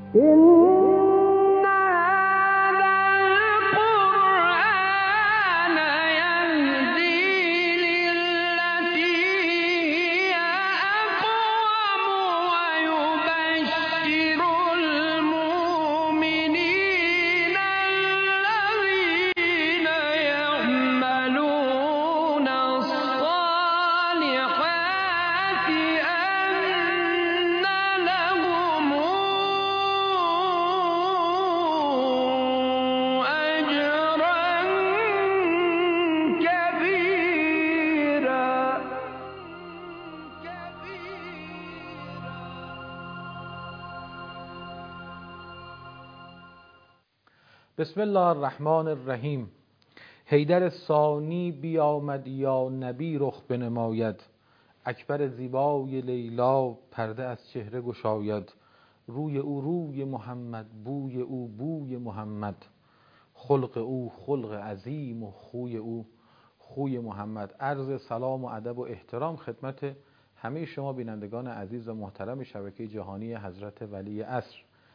بسم الله الرحمن الرحیم. حیدر ثانی بیامد یا نبی رخ بنماید، اکبر زیبای لیلا پرده از چهره گشاید. روی او روی محمد، بوی او بوی محمد، خلق او خلق عظیم و خوی او خوی محمد. عرض سلام و ادب و احترام خدمت همه شما بینندگان عزیز و محترم شبکه جهانی حضرت ولی عصر.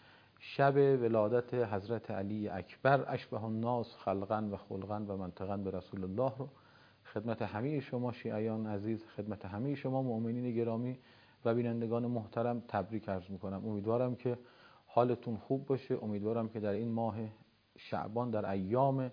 شب ولادت حضرت علی اکبر اشبه الناس خلقا و خلقا و منطقا به رسول الله رو خدمت همه شما شیعیان عزیز، خدمت همه شما مؤمنین گرامی و بینندگان محترم تبریک عرض میکنم. امیدوارم که حالتون خوب باشه. امیدوارم که در این ماه شعبان، در ایام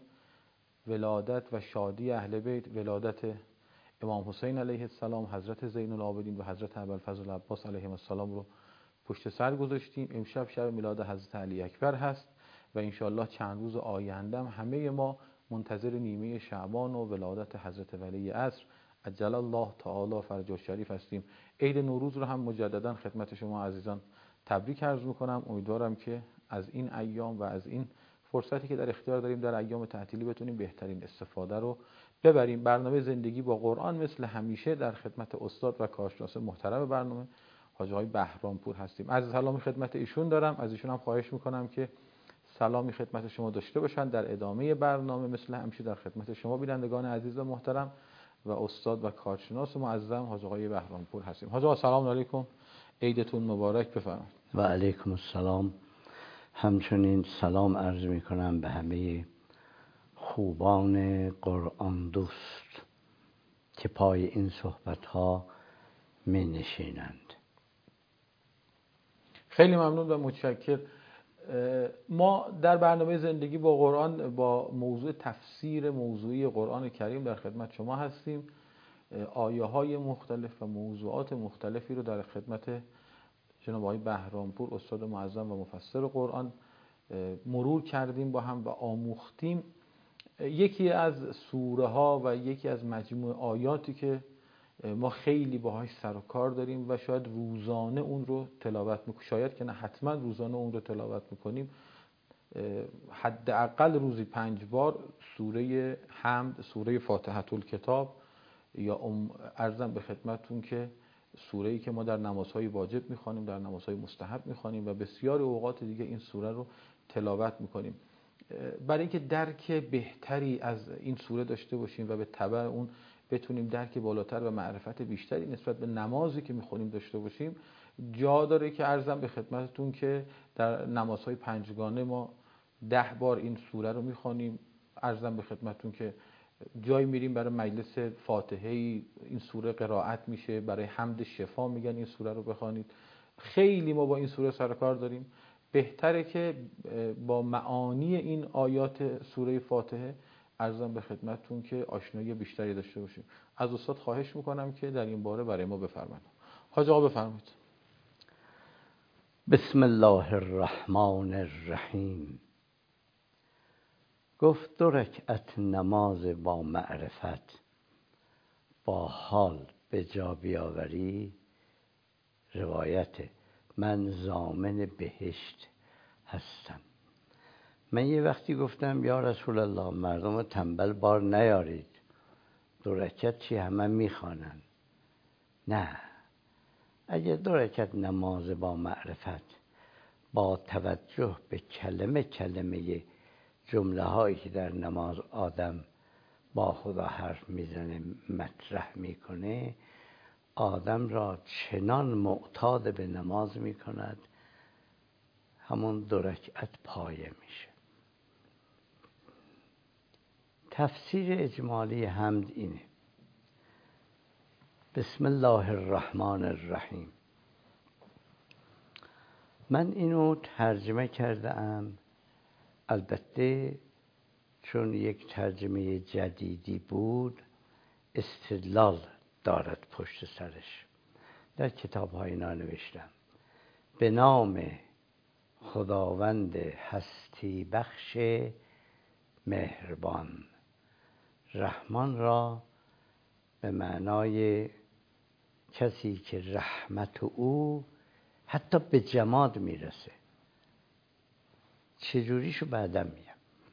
ولادت و شادی اهل بیت، ولادت امام حسین علیه السلام، حضرت زین العابدین و حضرت ابوالفضل العباس علیهم السلام رو پشت سر گذاشتیم. امشب شب میلاد حضرت علی اکبر هست و انشاءالله چند روز آینده همه ما منتظر نیمه شعبان و ولادت حضرت ولی عصر عجل الله تعالی فرجه الشریف هستیم. عید نوروز رو هم مجددا خدمت شما عزیزان تبریک عرض میکنم. امیدوارم که از این ایام و از این فرصتی که در اختیار داریم در ایام تعطیلی بتونیم بهترین استفاده رو ببریم. برنامه زندگی با قرآن مثل همیشه در خدمت استاد و کارشناس محترم برنامه حاج آقای بهرامپور هستیم. عرض سلامی خدمت ایشون دارم. از ایشون هم خواهش میکنم که سلامی خدمت شما داشته باشن در ادامه برنامه. مثل همیشه در خدمت شما بینندگان عزیز و محترم و استاد و کارشناس معظم حاج آقای بهرامپور هستیم. حاج آقا سلام علیکم، عیدتون مبارک. بفرمایید. و علیکم السلام. همچنین سلام عرض میکنم به همه خوبان قرآن دوست که پای این صحبت ها می نشینند. خیلی ممنون و متشکر. ما در برنامه زندگی با قرآن با موضوع تفسیر موضوعی قرآن کریم در خدمت شما هستیم. آیه های مختلف و موضوعات مختلفی رو در خدمت جناب آقای بهرامپور استاد معظم و مفسر قرآن مرور کردیم با هم و آموختیم. یکی از سوره ها و یکی از مجموع آیاتی که ما خیلی باهاش سر و کار داریم و شاید روزانه اون رو تلاوت میکنیم، شاید که نه حتما روزانه اون رو تلاوت میکنیم، حداقل روزی 5 بار سوره حمد، سوره فاتحه الکتاب، یا عرضم به خدمتتون که سوره‌ای که ما در نمازهای واجب میخوانیم، در نمازهای مستحب میخوانیم و بسیار اوقات دیگه این سوره رو تلاوت میکنیم. برای اینکه درک بهتری از این سوره داشته باشیم و به تبع اون بتونیم درک بالاتر و معرفت بیشتری نسبت به نمازی که میخونیم داشته باشیم، جا داره که عرضم به خدمتتون که در نمازهای 5گانه ما 10 بار این سوره رو میخوانیم. عرضم به خدمتتون که جایی میریم برای مجلس فاتحه این سوره قرائت میشه، برای حمد شفا میگن این سوره رو بخوانید. خیلی ما با این سوره سر کار داریم. بهتره که با معانی این آیات سوره فاتحه عرضم به خدمتتون که آشنایی بیشتری داشته باشیم. از استاد خواهش میکنم که در این باره برای ما بفرمایید. حاج آقا بفرمایید. بسم الله الرحمن الرحیم. گفت 2 رکعت نماز با معرفت با حال به جا بیاوری، روایت من ضامن بهشت هستم. من یه وقتی گفتم یا رسول الله مردم رو تنبل بار نیارید، 2 رکعت چی همه میخوانن؟ نه، اگه 2 رکعت نماز با معرفت با توجه به کلمه جمله هایی که در نماز آدم با خدا حرف میزنه مطرح میکنه، آدم را چنان معتاد به نماز میکند همون 2 رکعت پایه میشه. تفسیر اجمالی حمد اینه: بسم الله الرحمن الرحیم. من اینو ترجمه کردم، البته چون یک ترجمه جدیدی بود استدلال دارد پشت سرش. در کتاب‌های اینا نوشتم: به نام خداوند هستی بخش مهربان. رحمان را به معنای کسی که رحمت او حتی به جماد میرسه. چجوریشو بعدم میگم.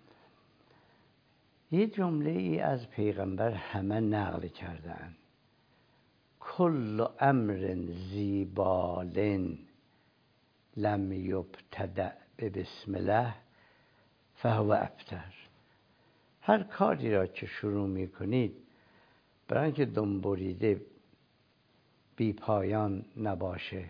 یه جمله ای از پیغمبر همه نقل کردن: کل امر ذی بال لم یبتدأ بسم الله فهو ابتر. هر کاری را که شروع میکنید برای اینکه دم بریده بی پایان نباشه،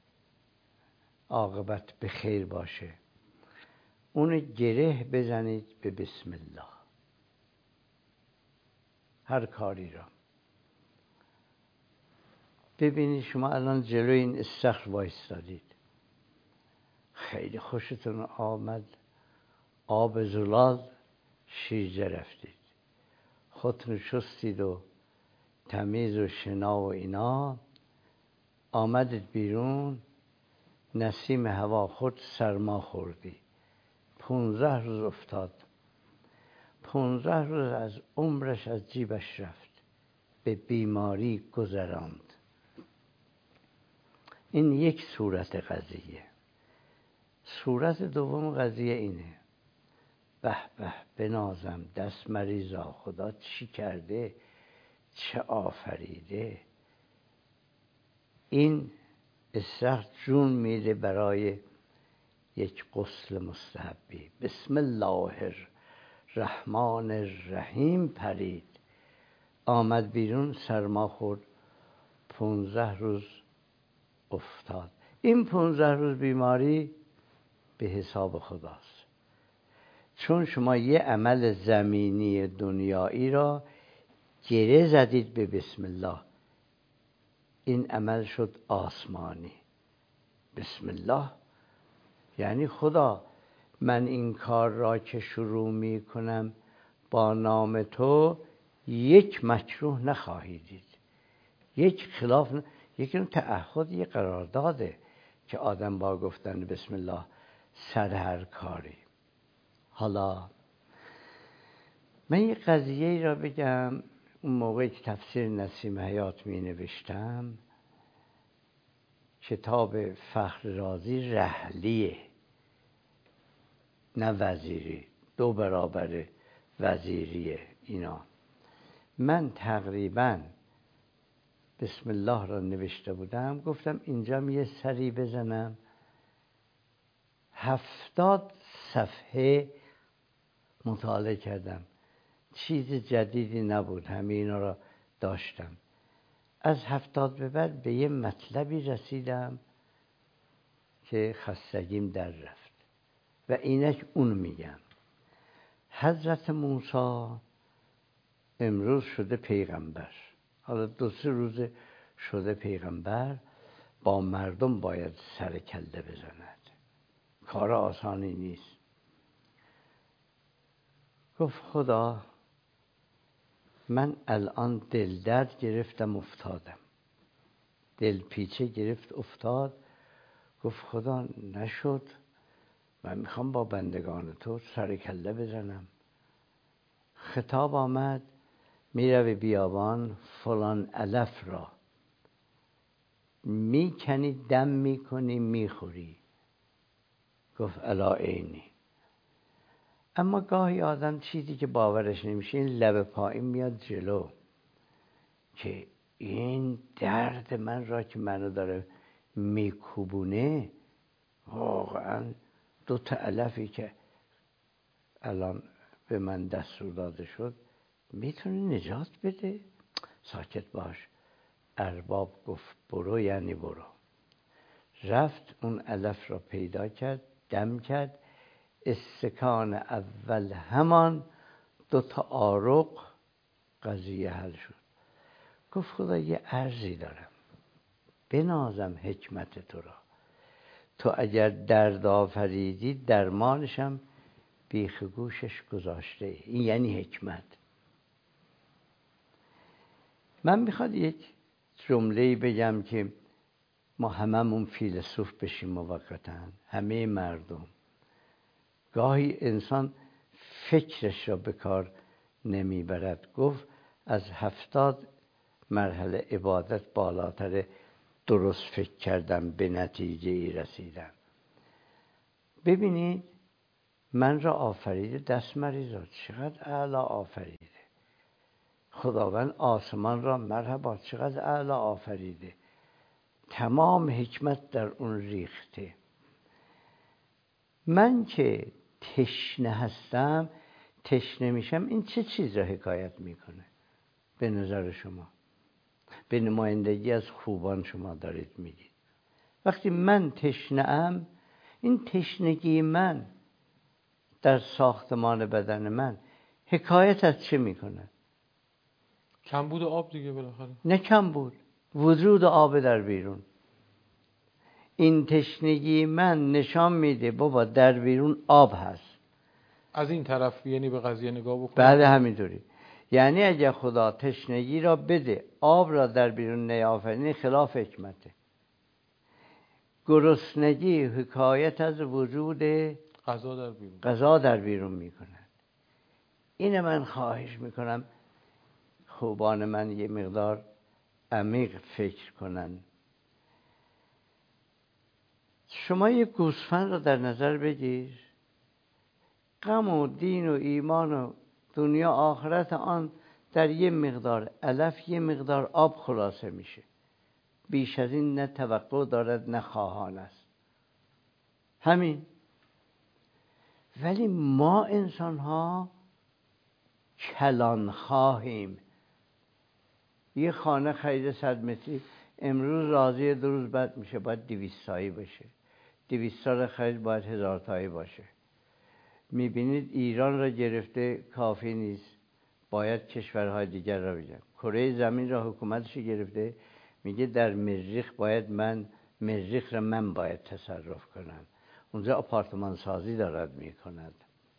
عاقبت به خیر باشه، اون گره بزنید به بسم الله. هر کاری را ببینید. شما الان جلوی این استخر وایستادید، خیلی خوشتون آمد، آب زلال شیرجه رفتید، خودتون شستید و تمیز و شنا و اینا، آمدید بیرون، نسیم هوا خود، سرما خوردی، 15 روز افتاد، 15 روز از عمرش از جیبش رفت، به بیماری گذراند. این یک صورت قضیه. صورت دوم قضیه اینه: به به بنازم، دست مریضا، خدا چی کرده، چه آفریده. این استخر جون میده برای یک غسل مستحبی. بسم الله الرحمن الرحیم پرید، آمد بیرون، سرما خورد، 15 روز افتاد. این 15 روز بیماری به حساب خداست، چون شما یه عمل زمینی دنیایی را گره زدید به بسم الله. این عمل شد آسمانی. بسم الله یعنی خدا، من این کار را که شروع می کنم با نام تو، یک مکروه نخواهی دید، یک خلاف یک تعهد، یک قرارداده که آدم با گفتن بسم الله سر هر کاری. حالا من یه قضیه را بگم. اون موقعی که تفسیر نسیم حیات می نوشتم، کتاب فخر رازی رحلیه، نه وزیری، 2 برابر وزیریه اینا. من تقریباً بسم الله را نوشته بودم، گفتم اینجا یه سری بزنم. 70 صفحه مطالعه کردم، چیز جدیدی نبود، همه اینا را داشتم. از 70 به بعد به یه مطلبی رسیدم که خستگیم در رفت و اینک اون میگم. حضرت موسی امروز شده پیغمبر، حالا 2-3 روز شده پیغمبر، با مردم باید سر کله بزند، کار آسانی نیست. گفت خدا من الان دل درد گرفتم افتادم، دل پیچه گرفت افتاد. گفت خدا نشد، من میخوام با بندگان تو سر کله بزنم. خطاب آمد: میروی بیابان، فلان علف را میکنی، دم میکنی، میخوری. گفت الا عینی. اما گاهی آدم چیزی که باورش نمیشه، این لب پایین میاد جلو که این درد من را که منو داره میکوبونه، واقعا 2 علفی که الان به من دستور داده شد میتونه نجات بده. ساکت باش. ارباب گفت برو یعنی برو. رفت اون علف را پیدا کرد، دم کرد. استکان اول همان 2 آرق قضیه حل شد. گفت خدا یه عرضی دارم، بنازم حکمت تو را. تو اگر درد آفریدی درمانشم بیخ گوشش گذاشته. این یعنی حکمت. من میخواد یک جمله‌ای بگم که ما هممون فیلسوف بشیم موقتاً، همه مردم. گاهی انسان فکرش را به کار نمیبرد. گفت از 70 مرحله عبادت بالاتر درست فکر کردم به نتیجه ای رسیدم. ببینید من را آفریده دست مریزاد، چقدر اعلی آفریده. خداوند آسمان را مرحبا، چقدر اعلی آفریده. تمام حکمت در اون ریخته. من که تشنه هستم، تشنه میشم، این چه چیز را حکایت میکنه به نظر شما؟ به نمایندگی از خوبان شما دارید میگید. وقتی من تشنه ام، این تشنگی من در ساختمان بدن من حکایت از چه میکنه؟ کمبود آب دیگه بالاخره. نه کمبود، وجود آب در بیرون. این تشنگی من نشان میده بابا در بیرون آب هست. از این طرف یعنی به قضیه نگاه بکنید. بعد همینطوری یعنی اگه خدا تشنگی را بده آب را در بیرون نیافرینه، خلاف حکمته. گرسنگی حکایت از وجود غذا در بیرون میکنه. این من خواهش میکنم خوبان من یه مقدار عمیق فکر کنن. شما یه گوسفند را در نظر بگیر، غم و دین و ایمان و دنیا آخرت آن در یه مقدار علف، یه مقدار آب خلاصه میشه. بیش از این نه توقع دارد نه خواهان است. همین. ولی ما انسان ها کلان خواهیم. یه خانه خرید 100 متری امروز راضیه، 2 روز بعد میشه باید 200 تایی باشه. 200 تا خرید باید 1000 تایی باشه. میبینید ایران را گرفته کافی نیست، باید کشورهای دیگر را بگیرم. کره زمین را حکومتش گرفته، میگه در مریخ باید مریخ را من باید تصرف کنم. اونجا آپارتمان سازی دارد میکند.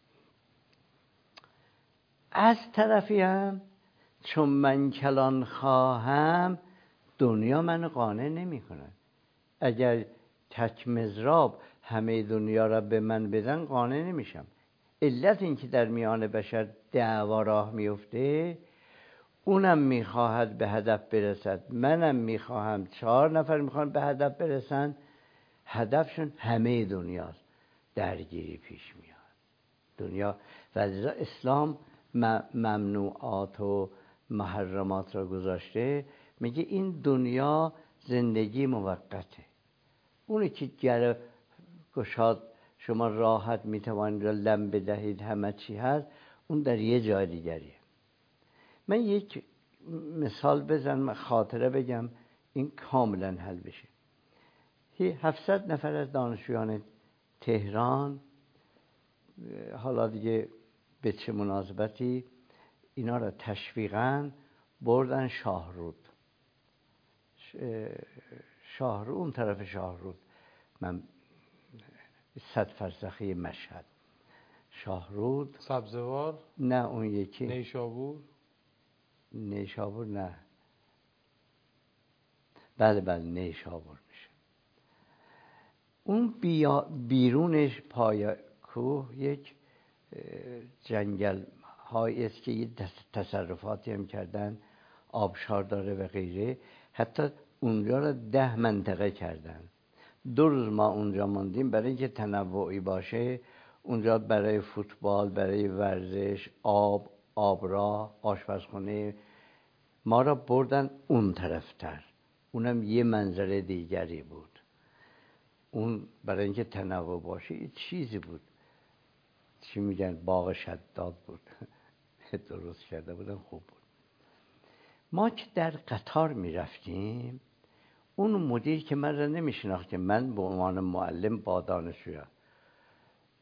از طرفی هم چون من کلان خواهم، دنیا من قانع نمی کند. اگر تک مضراب همه دنیا را به من بدن قانع نمیشم. علت این که در میان بشر دعوا راه میفته، اونم میخواهد به هدف برسد، منم میخواهم، 4 نفر میخوان به هدف برسن، هدفشون همه دنیاست. درگیری پیش میاد. دنیا و لذا اسلام ممنوعات و محرمات را گذاشته. میگه این دنیا زندگی موقته. اونی که گر گشاد شما راحت میتوانید لم بدهید همه چی هست، اون در یه جای دیگریه. من یک مثال بزنم، خاطره بگم، این کاملا حل بشه. 700 نفر از دانشجویان تهران، حالا دیگه به چه مناسبتی، اینا را تشویقاً بردن شاهرود. اون طرف شاهرود، من 100 فرسخی مشهد. شاهرود، سبزوار، نه اون یکی نیشابور نه، بله نیشابور میشه. اون بیرونش پای کوه یک جنگل هایی است که یه تصرفاتی هم کردن، آبشار داره و غیره. حتی اونجا را 10 منطقه کردن. 2 روز ما اونجا موندیم برای اینکه تنوعی باشه. اونجا برای فوتبال، برای ورزش، آبراه، آشپزخانه، ما را بردن اون طرفتر. اونم یه منظره دیگری بود. اون برای اینکه تنوع باشه یه چیزی بود، چی میگن، باغ شداد بود. درست کرده بودن، خوب بود. ما که در قطار میرفتیم، اون مدیر که من را نمیشناخت که من به عنوان معلم با دانشجویان،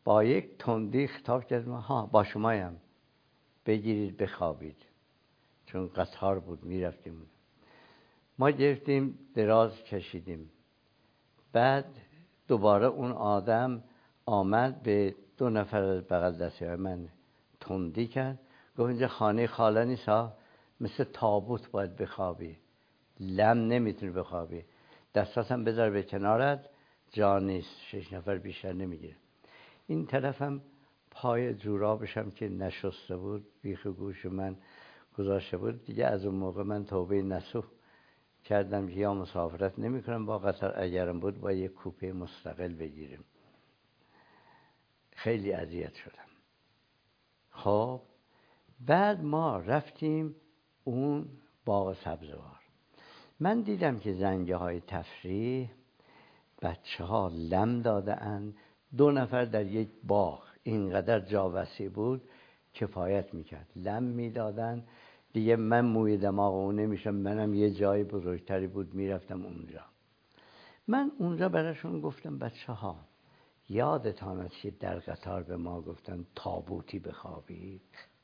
با یک تندی خطاب کرد ها با شمایم، بگیرید بخوابید، چون قطار بود میرفتیم. ما گرفتیم دراز کشیدیم. بعد دوباره اون آدم آمد به 2 نفر از بغل دستی من تندی کرد، گفت اینجا خانه خاله نیست ها، مثل تابوت باید بخوابی، لم نمیتونی بخوابی، دستاتم بذار به کنارت، جا نیست، 6 نفر بیشتر نمیگیره. این طرفم پای جورابشم که نشسته بود بیخ گوش من گذاشته بود دیگه. از اون موقع من توبه نصوح کردم که یا مسافرت نمی کنم با قطر، اگرم بود با یک کوپه مستقل بگیریم. خیلی اذیت شدم. خب بعد ما رفتیم اون باغ سبزوار. من دیدم که زنگه های تفریح بچه ها لم داده اند. 2 نفر در یک باغ، اینقدر جا وسیع بود کفایت میکرد، لم میدادن دیگه. من موی دماغ اون نمیشم، منم یه جای بزرگتری بود میرفتم اونجا. من اونجا براشون گفتم بچه ها یادتان است که در قطار به ما گفتن تابوتی بخوابید؟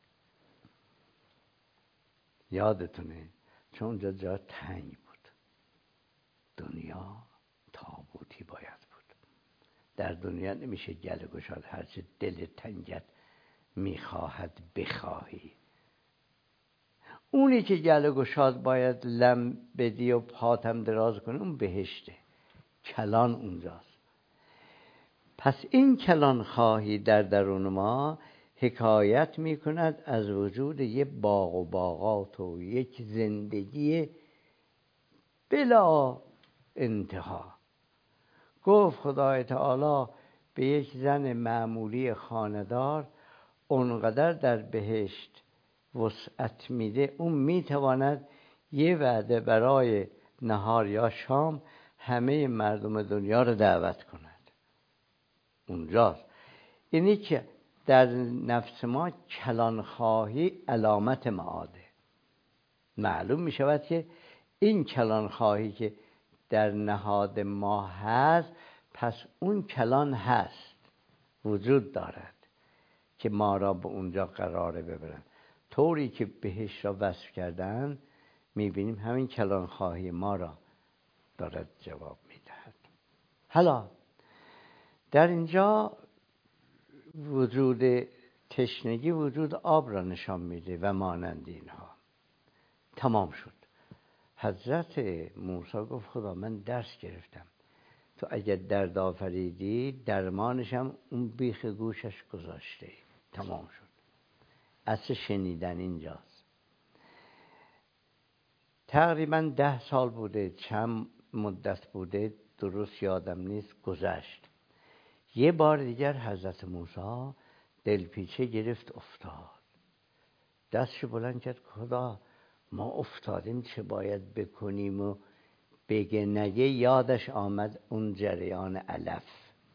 یادتونه؟ چون اونجا جا تنگ بود. دنیا تابوتی باید بود. در دنیا نمیشه گله گشاد، هرچه دل تنگت میخواهد بخواهی. اونی که گله گشاد باید لم بدی و پاتم دراز کنه، اون بهشته، کلان اونجاست. پس این کلان خواهی در درون ما حکایت میکند از وجود یک باغ و باغات و یک زندگی بلا انتها. گفت خدای تعالی به یک زن معمولی خانه‌دار اونقدر در بهشت وسعت میده، اون میتواند یه وعده برای نهار یا شام همه مردم دنیا رو دعوت کند. اونجاست. اینی که در نفس ما کلانخواهی علامت معاده. معلوم می شود که این کلانخواهی که در نهاد ما هست، پس اون کلان هست، وجود دارد که ما را به اونجا قراره ببرن. طوری که بهش را وصف کردن میبینیم همین کلانخواهی ما را دارد جواب میدهد. حالا در اینجا وجود تشنگی وجود آب را نشان میده و مانند اینها. تمام شد. حضرت موسی گفت خدا من درس گرفتم، تو اگر درد آفریدی درمانشم اون بیخ گوشش گذاشته. تمام شد. اصل شنیدن اینجاست. تقریبا 10 سال بوده، چند مدت بوده درست یادم نیست، گذشت. یه بار دیگر حضرت موسی دلپیچه گرفت افتاد. دستش بلند کرد خدا ما افتادیم چه باید بکنیم و بگه نگه. یادش آمد اون جریان علف.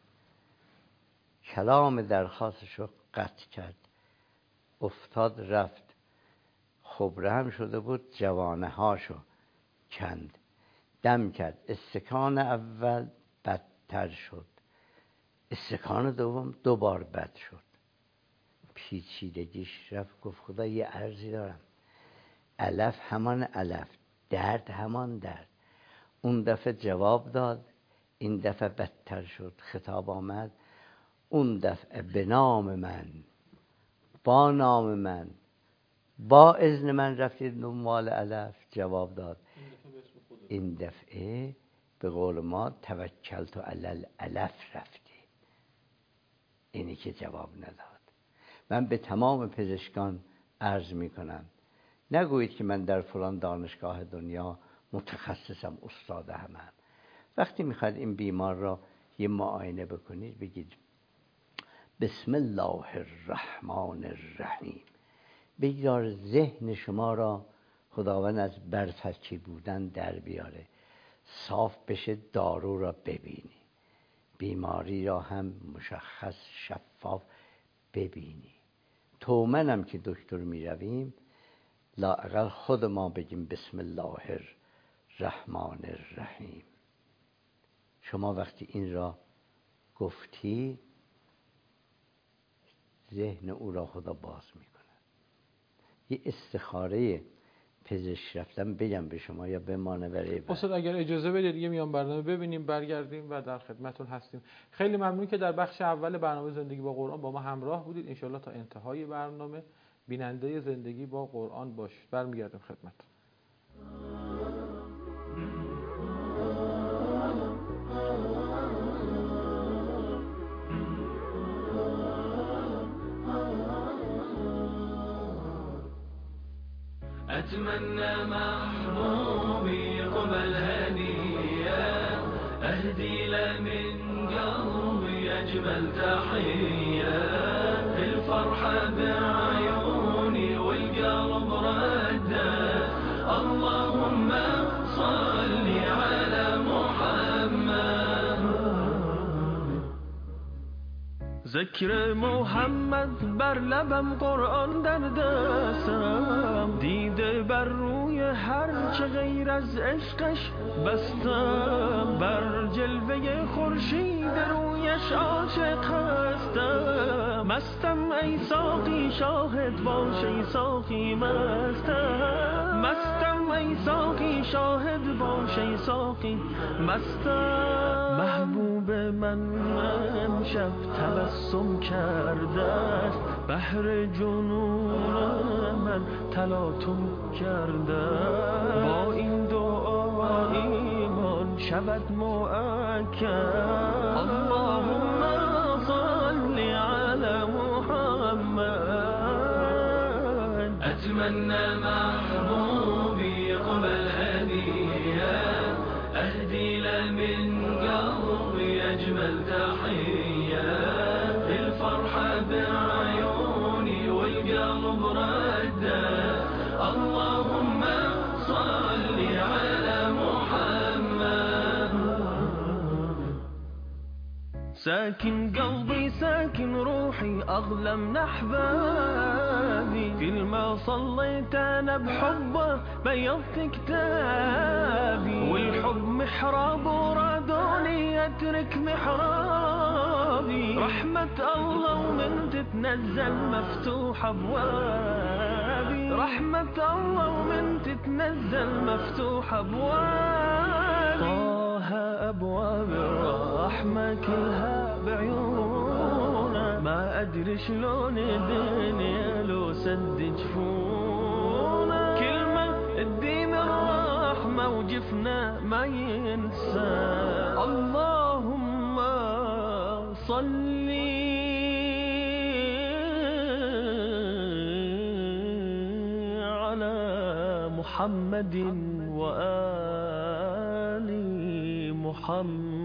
کلام درخواستش رو قطع کرد، افتاد رفت. خبره هم شده بود، جوانه هاشو کند، دم کرد. استکان اول بدتر شد، استکان دوم 2 بار بد شد. پیچیدگیش رفت. گفت خدا یه عرضی دارم. علف همان علف، درد همان درد. اون دفعه جواب داد، این دفعه بدتر شد. خطاب آمد، اون دفعه به نام من، با نام من، با اذن من رفتید دنبال علف. جواب داد این دفعه به قول ما توکلت علی العلف رفتی. اینی که جواب نداد. من به تمام پزشکان عرض می کنم نگویید که من در فلان دانشگاه دنیا متخصصم، استاد همم. وقتی میخواد این بیمار را یه معاینه بکنید بگید بسم الله الرحمن الرحیم. بگذار ذهن شما را خداوند از برفکی بودن در بیاره، صاف بشه، دارو را ببینی، بیماری را هم مشخص شفاف ببینی. تومنم که دکتر می رویم لااقل خود ما بگیم بسم الله الرحمن الرحیم. شما وقتی این را گفتی ذهن او را خدا باز میکنه. یه استخاره پزشک رفتن بگم به شما یا بمانه برای استاد اگر اجازه بدید دیگه میام برنامه ببینیم برگردیم و در خدمتتون هستیم. خیلی ممنون که در بخش اول برنامه زندگی با قرآن با ما همراه بودید. انشالله تا انتهای برنامه بیننده زندگی با قرآن باشید. برمیگردیم خدمتتون. أتمنى محبوبي قبل هدية أهدي له من قلبي أجمل تحية الفرحة بعيوني والقلب ردة اللهم صل على محمد ذکر محمد بر لبم قرآن در دستم دیده بر روی هر چه غیر از عشقش بستم بر جلوه خورشید رویش عاشق هستم مستم ای ساقی شاهد باش ای ساقی مستم مستم ای ساقی شاهد باش ای ساقی مستم محبوب من امشب تبسم کرده است بحر جنون من تلاطم کرده با این دعا ایمان شود مؤکد اللهم صل على محمد اتمنى محبوبي قبل هديه اهدي له من قلبي اجمل تحيه الفرحه بعيوني والقلب رده اللهم صل على محمد ساكن قلبي ساكن روحي أغلى من أحبابي كل ما صليت أنا بحبه بيضت كتابي والحب محراب ورادوني أترك محرابي رحمة الله ومن تتنزل مفتوح أبوابي رحمة الله ومن تتنزل مفتوح أبوابي طه أبواب الرحمة كلها بعيونه ما أدري شلون الدنيا لو سد جفونه كلمة الدين الرحمة وجفنا ما ينسى اللهم صل على محمد وآل محمد.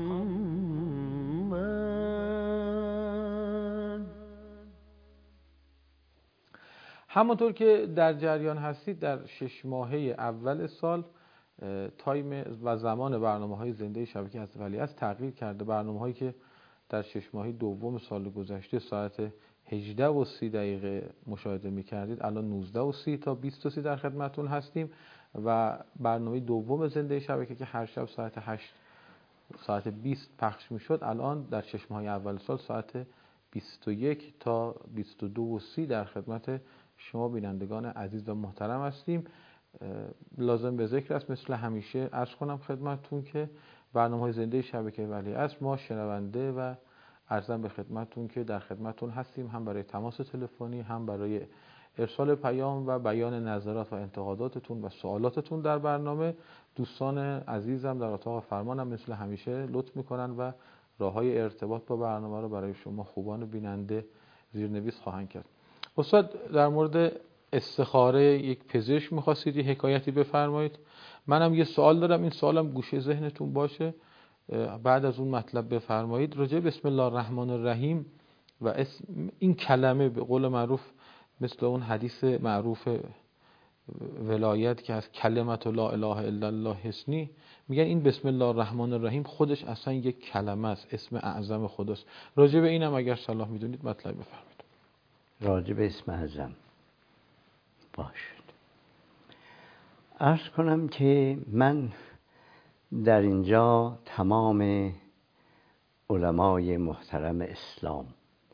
همونطور که در جریان هستید در 6 ماهه اول سال تایم و زمان برنامه‌های زنده شبکه حضرت ولیعصر تغییر کرده. برنامه‌هایی که در 6 ماهه دوم سال گذشته ساعت 18:30 مشاهده می‌کردید الان 19:30 تا 20:30 در خدمتتون هستیم و برنامه دوم زنده شبکه که هر شب ساعت 20 پخش می‌شد الان در 6 ماهه اول سال ساعت 21 تا 22:30 در خدمت شما بینندگان عزیز و محترم هستیم. لازم به ذکر است مثل همیشه عرض کنم خدمتتون که برنامه‌های زنده شبکه ولیعصر ما شنونده و عرضم به خدمتتون که در خدمتتون هستیم هم برای تماس تلفنی هم برای ارسال پیام و بیان نظرات و انتقاداتتون و سوالاتتون در برنامه. دوستان عزیزم در اتاق فرمانم مثل همیشه لطف میکنن و راه‌های ارتباط با برنامه رو برای شما خوبان بیننده زیرنویس خواهند کرد. استاد در مورد استخاره یک پزشک می‌خواستید یه حکایتی بفرمایید. منم یه سوال دارم، این سوالم گوشه ذهنتون باشه، بعد از اون مطلب بفرمایید. راجع بسم الله الرحمن الرحیم و اسم این کلمه به قول معروف مثل اون حدیث معروف ولایت که از کلمت لا اله الا الله حسنی میگن این بسم الله الرحمن الرحیم خودش اصلا یک کلمه است، اسم اعظم خداست. راجع به اینم اگر صلاح میدونید مطلب بفرمایید. راجع به اسم اعظم باشد عرض کنم که من در اینجا تمام علمای محترم اسلام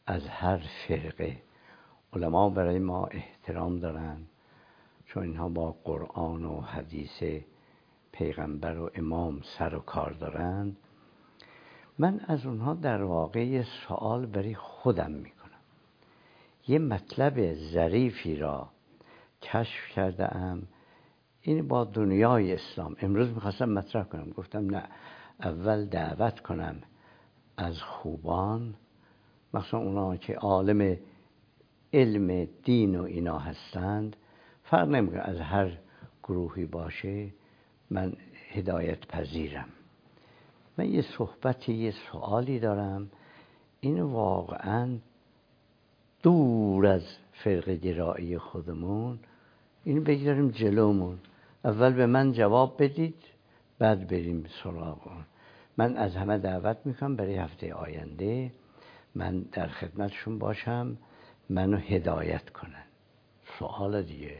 از هر فرقه. علما برای ما احترام دارن چون اینها با قرآن و حدیث پیغمبر و امام سر و کار دارن. من از اونها در واقع سوال برای خودم میکنم. یه مطلب ظریفی را کشف کرده ام، این با دنیای اسلام امروز میخواستم مطرح کنم، گفتم نه، اول دعوت کنم از خوبان، مثلا اونا که عالم علم دین و اینا هستند، فرق نمیکنه از هر گروهی باشه، من هدایت پذیرم. من یه صحبتی، یه سوالی دارم، این واقعا دور از فرقه گرایی خودمون، این بگذاریم جلومون، اول به من جواب بدید بعد بریم سراغ اون. من از همه دعوت میکنم برای هفته آینده من در خدمتشون باشم، منو هدایت کنن. سوال دیگه.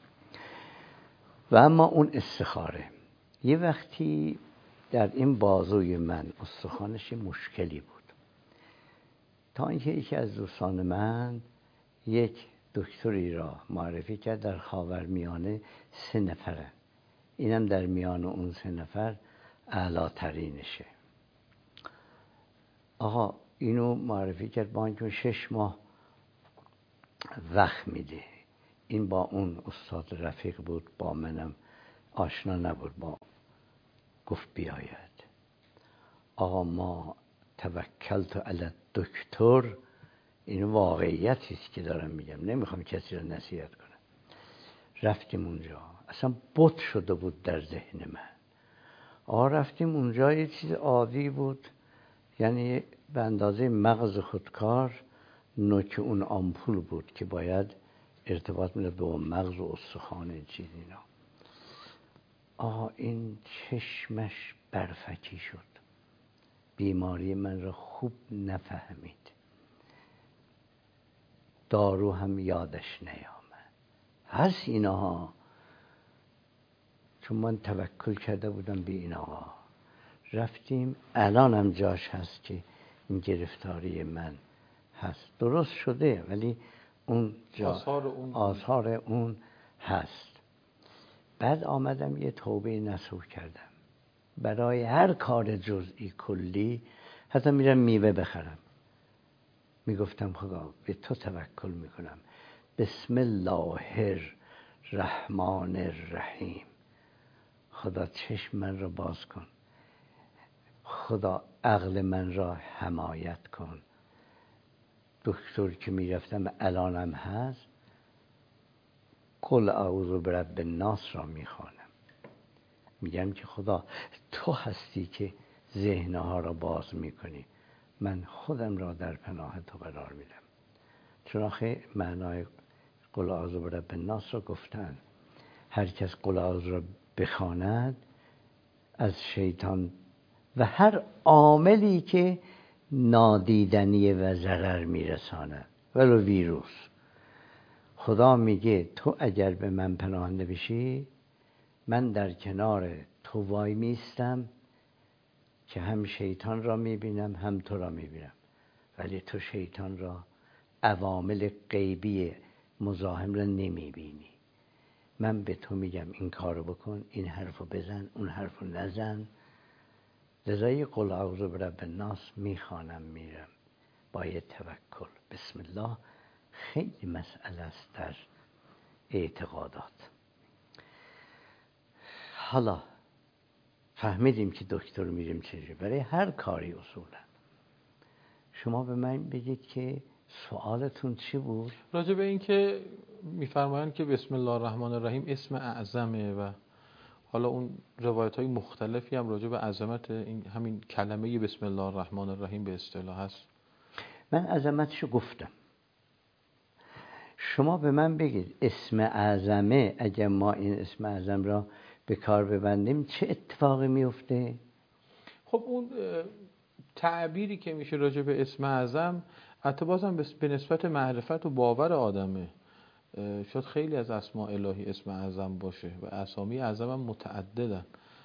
و اما اون استخاره، یه وقتی در این بازوی من استخوانش مشکلی بود، تا اینکه یکی از دوستان من یک دکتری را معرفی کرد در خاورمیانه، 3 نفرن، اینم در میان اون 3 نفر اعلی ترینشه. آقا اینو معرفی کرد، با اینکه 6 ماه وقت میده. این با اون استاد رفیق بود، با منم آشنا نبود، با گفت بیاید. آقا ما توکلت علی دکتر، این واقعیتی است که دارم میگم، نمیخوام کسی رو نصیحت کنم. رفتیم اونجا، اصلا بت شده بود در ذهن من. آقا رفتیم اونجا، یه چیز عادی بود، یعنی به اندازه مغز خودکار نوک اون آمپول بود که باید ارتباط میداد به مغز و استخوان این چیز اینا. آقا این چشمش برفکی شد، بیماری من را خوب نفهمید، دارو هم یادش نیامد، هست اینها. چون من توکل کرده بودم به این آقا. رفتیم، الان هم جاش هست که این گرفتاری من هست، درست شده ولی اون جا آثار اون هست. بعد آمدم یه توبه نصوح کردم برای هر کار جزئی کلی، حتی میرم میوه بخرم، میگفتم خدا به تو توکل میکنم، بسم الله الرحمن الرحیم، خدا چشم من را باز کن، خدا عقل من را حمایت کن. دکتر که میرفتم الانم هست، قل اعوذ برب الناس را میخوانم، میگم که خدا تو هستی که ذهنها را باز میکنی، من خودم را در پناه تو قرار میدم. چون آخه معنای قل اعوذ برب الناس را گفتن، هر کس قل اعوذ را بخواند از شیطان و هر عاملی که نادیدنی و ضرر میرساند، ولو ویروس، خدا میگه تو اگر به من پناهنده بشی، من در کنار تو وای میستم که هم شیطان را میبینم هم تو را میبینم، ولی تو شیطان را، عوامل غیبی مزاحم را نمیبینی. من به تو میگم این کارو بکن، این حرفو بزن، اون حرفو نزن. لذا قل اعوذ برب الناس میخوانم، میرم با یه توکل. بسم الله خیلی مسئله است در اعتقادات. حالا فهمیدیم که دکتر میریم چجوری، برای هر کاری اصولا. شما به من بگید که سوالتون چی بود؟ راجع به این که میفرمایند که بسم الله الرحمن الرحیم اسم اعظمه و حالا اون روایت های مختلفی هم راجع به عظمت این همین کلمه بسم الله الرحمن الرحیم به اصطلاح هست. من عظمتشو گفتم، شما به من بگید اسم اعظمه، اگر ما این اسم اعظم را به کار ببندیم چه اتفاقی میفته؟ خب اون تعبیری که میشه راجع به اسم اعظم، حتی بازم به نسبت معرفت و باور آدمه. شاید خیلی از اسماء الهی اسم اعظم باشه و اسامی اعظم هم متعددن،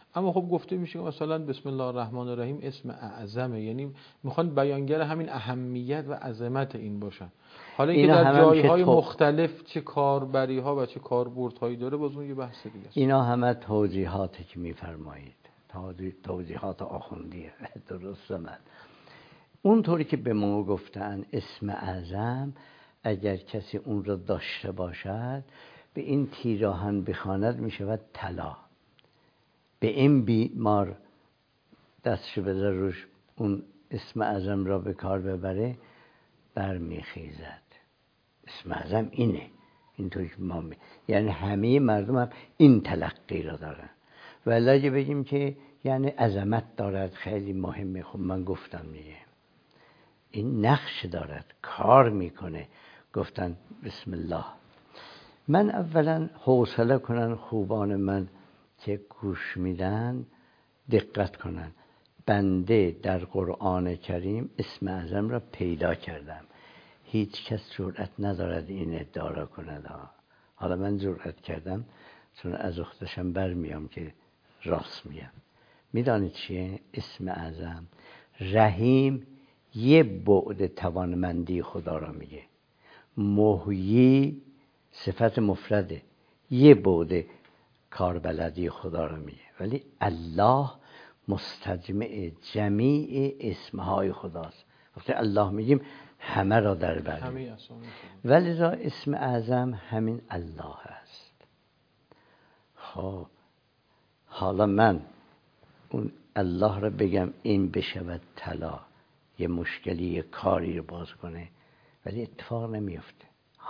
اما خب گفته میشه که مثلا بسم الله الرحمن الرحیم اسم اعظمه، یعنی میخوان بیانگر همین اهمیت و عظمت این باشن. حالا اینکه در جایهای مختلف چه کاربری ها و چه کاربردهایی داره باز اون یه بحث دیگه است. اینا همه توضیحاتی که میفرمایید، توضیحات آخوندیه. درسته. من اونطوری که به ما گفتن اسم اعظم اگر کسی اون رو داشته باشد به این تیراهن بخواند میشود طلا. به این بیمار دستشو بذار روش اون اسم اعظم را به کار ببره برمیخیزد. اسم اعظم اینه. اینطوری که ما یعنی همه مردم هم این تلقی را دارن. ولی اگه بگیم که یعنی عظمت دارد خیلی مهمه، خب من گفتم میگه این نقش دارد، کار میکنه. گفتن بسم الله. من اولا حوصله کنن خوبان من که گوش میدن دقت کنن. بنده در قرآن کریم اسم اعظم را پیدا کردم. هیچ کس جرأت ندارد این ادعا را کند. حالا من جرأت کردم چون از اختشم برمیام که راست میگم. میدانید چیه اسم اعظم؟ رحیم یه بعد توانمندی خدا را میگه. محیی صفت مفرده، یه بعد کاربلدی خدا را میگه. ولی الله مستجمع جمیع اسمهای خداست. وقتی الله میگیم همه را در بر میگیم. ولی اسم اعظم همین الله است. خب حالا من اون الله را بگم این بشود طلا، یه مشکلی یه کاری رو باز کنه، ولی اتفاق نمیفته.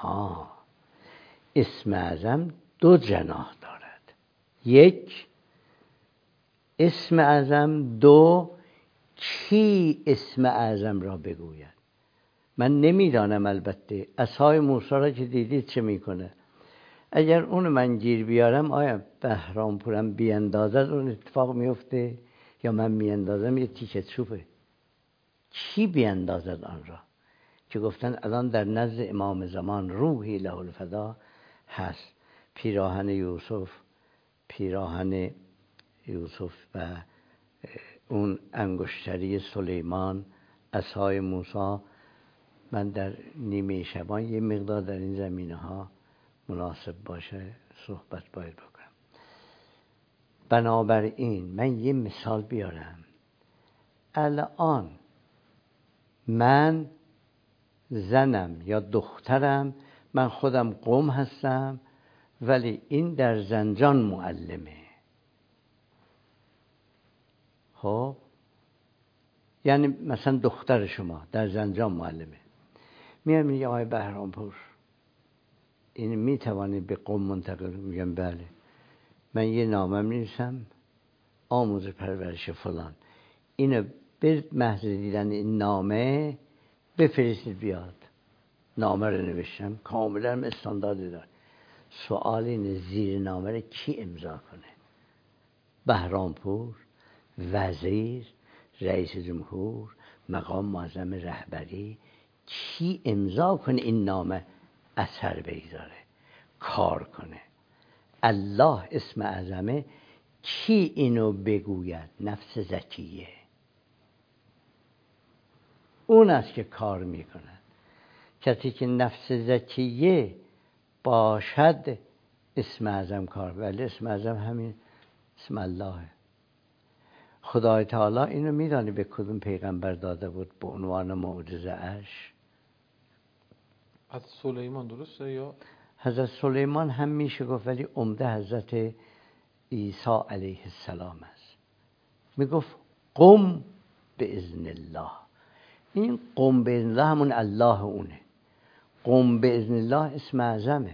اسم اعظم دو جناح دارد. یک، اسم اعظم. دو، کی اسم اعظم را بگوید. من نمیدانم البته عصای موسی را که دیدید چه میکنه. اگر اون من گیر بیارم آیا بهرامپورم بیاندازد اون اتفاق میفته یا من میاندازم یه تیکه چوبه؟ کی بیاندازد آن را؟ که گفتن الان در نزد امام زمان روحی له الفدا هست. پیراهن یوسف و اون انگشتری سلیمان، عصای موسی. من در نیمه شبان یه مقدار در این زمینه ها مناسب باشه صحبت باید بکنم. بنابراین من یه مثال بیارم. الان من زنم یا دخترم، من خودم قم هستم ولی این در زنجان معلمه. خب یعنی مثلا دختر شما در زنجان معلمه. میام میگه آقای بهرامپور این میتوانی به قم منتقل؟ میگم بله. من یه نامه می‌نویسم آموزش پرورش فلان، اینو به محض دیدن این نامه بفرستید بیاد. نامه رو نوشتم کاملا استانداردی داره. سوال اینه زیر نامه رو کی امضا کنه؟ بهرامپور، وزیر، رئیس جمهور، مقام معظم رهبری، کی امضا کنه این نامه اثر بگذاره، کار کنه؟ الله اسم اعظمه. کی اینو بگوید؟ نفس زکیه. اون است که کار میکنه. کسی که نفس زکیه باشد اسم اعظم کار. ولی اسم اعظم همین اسم الله. خدای تعالی اینو میدانی به کدوم پیغمبر داده بود به عنوان معجزه اش؟ از سلیمان، درسته؟ یا حضرت سلیمان هم میشه گفت، ولی عمده حضرت عیسی علیه السلام است. میگفت قم به اذن الله. این قم به اذن الله همون الله اونه. قم به اذن الله اسم اعظمه.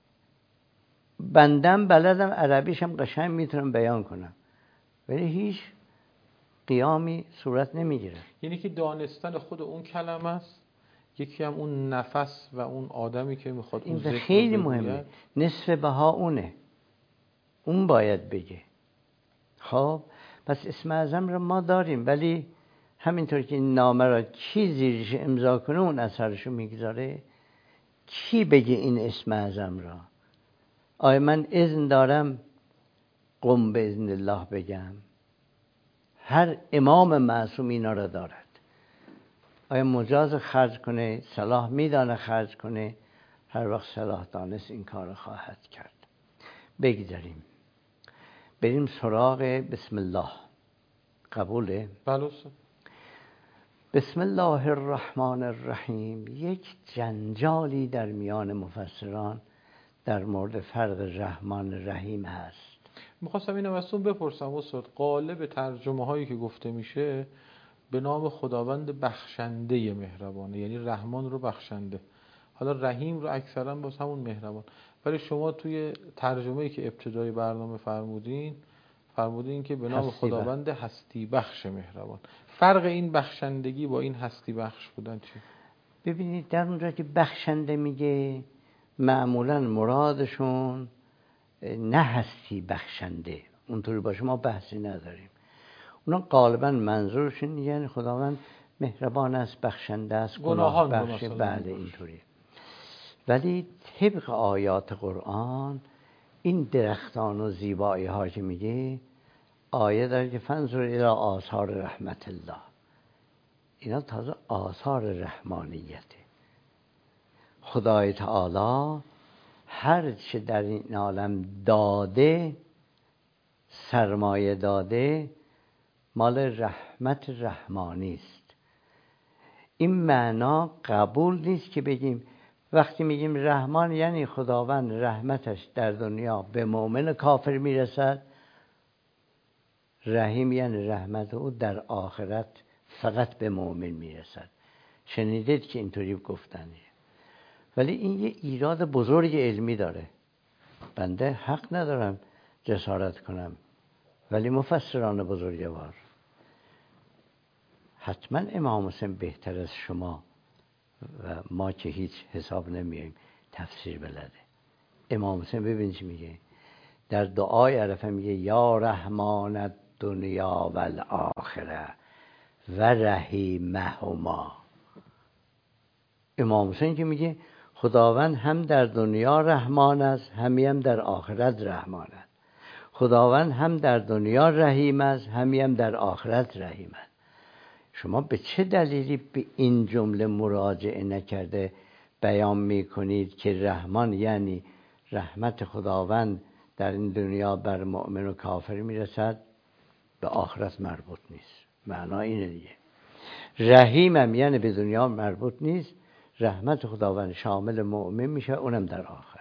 بندم بلدم عربیش هم قشنگ میتونم بیان کنم ولی هیچ قیامی صورت نمیگیره. یعنی که دانستن خود اون کلمه است، یکی هم اون نفس و اون آدمی که میخواد اون ذکر خیلی مهمه. نصف بها اونه، اون باید بگه. خب پس اسم اعظم رو ما داریم، ولی همینطور که این نامه را کی زیرش امضا کنه اون اثرشو میگذاره. کی بگه این اسم اعظم را؟ آیا من اذن دارم قم به اذن الله بگم؟ هر امام معصوم اینا را دارد. آیا مجاز خرج کنه؟ صلاح میدانه خرج کنه؟ هر وقت صلاح دانست این کار خواهد کرد. بگذاریم بریم سراغ بسم الله. قبوله؟ بله استاد. بسم الله الرحمن الرحیم. یک جنجالی در میان مفسران در مورد فرق رحمان رحیم هست. میخواستم اینو ازتون بپرسم استاد، قالب ترجمه هایی که گفته میشه به نام خداوند بخشنده مهربانه، یعنی رحمان رو بخشنده، حالا رحیم رو اکثرا باز همون مهربان. ولی شما توی ترجمه‌ای که ابتدای برنامه فرمودین که به نام خداوند هستی بخش مهربان. فرق این بخشندگی با این هستی بخش بودن چیه؟ ببینید در اونجا که بخشنده میگه معمولا مرادشون نه هستی بخشنده، اونطوری باشه ما بحثی نداریم. اونا غالبا منظورشون یعنی خداوند مهربان است، بخشنده است، گناه بخش. بله اینطوری. ولی طبق آیات قرآن این درختان و زیبایی ها که میگه آیه داره که فانظر الی آثار رحمت الله، اینا تازه آثار رحمانیته. خدای تعالی هر چه در این عالم داده، سرمایه داده، مال رحمت رحمانی است. این معنا قبول نیست که بگیم وقتی میگیم رحمان یعنی خداوند رحمتش در دنیا به مؤمن کافر میرسد، رحیم یعنی رحمت او در آخرت فقط به مؤمن میرسد. شنیدید که اینطوری گفتنه. ولی این یه ایراد بزرگ علمی داره. بنده حق ندارم جسارت کنم، ولی مفسران بزرگوار حتما امام حسین بهتر از شما و ما که هیچ حساب نمیاییم تفسیر بلده. امام حسین ببین چی میگه در دعای عرفه، میگه یا رحمان الدنیا و الاخره و رحیمهما. امام حسین که میگه خداوند هم در دنیا رحمان است، هم در آخرت رحمان است. خداوند هم در دنیا رحیم است، هم در آخرت رحیم است. شما به چه دلیلی به این جمله مراجعه نکرده بیان میکنید که رحمان یعنی رحمت خداوند در این دنیا بر مؤمن و کافر میرسد، به آخرت مربوط نیست؟ معنا اینه دیگه. رحیم هم یعنی به دنیا مربوط نیست، رحمت خداوند شامل مؤمن میشه، اونم در آخرت.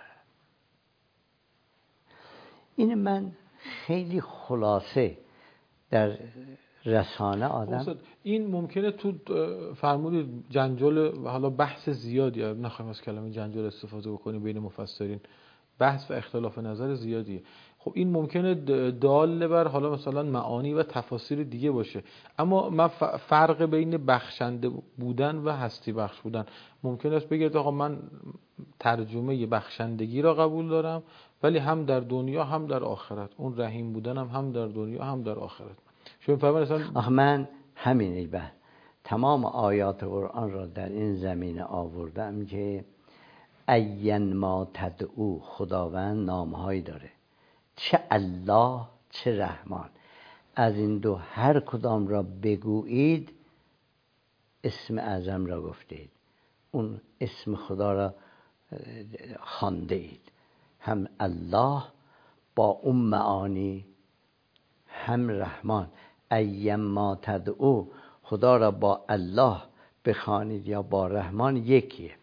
این من خیلی خلاصه در رسانه آدم. این ممکنه تو فرمودید جنجال، حالا بحث زیادی، نخواهیم از کلمه جنجال استفاده بکنیم بین مفسرین، بحث و اختلاف نظر زیادیه. خب این ممکنه دال بر حالا مثلا معانی و تفاسیر دیگه باشه، اما من فرق بین بخشنده بودن و هستی بخش بودن ممکن است بگید آقا من ترجمه بخشندگی را قبول دارم، ولی هم در دنیا هم در آخرت. اون رحیم بودنم هم در دنیا هم در آخرت. شما فهمیدید؟ آخه من همینه بس تمام آیات قرآن را در این زمینه آوردم که این ما تدعو، خداوند نامهایی داره، چه الله چه رحمان. از این دو هر کدام را بگویید اسم اعظم را گفتید، اون اسم خدا را خوانده اید. هم الله با اون معانی، هم رحمان. این ما تدعو، خدا را با الله بخوانید یا با رحمان یکیه.